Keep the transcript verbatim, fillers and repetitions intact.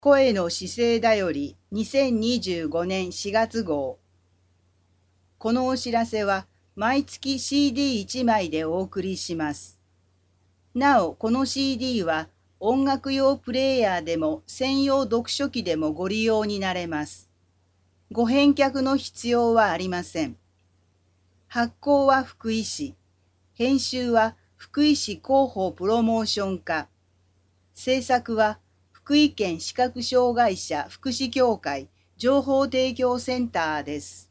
声の姿勢だよりにせんにじゅうごねんしがつ号。このお知らせは毎月 シーディーいち 枚でお送りします。なお、この シーディー は音楽用プレイヤーでも専用読書機でもご利用になれます。ご返却の必要はありません。発行は福井市。編集は福井市広報プロモーション課。制作は福井県視覚障害者福祉協会情報提供センターです。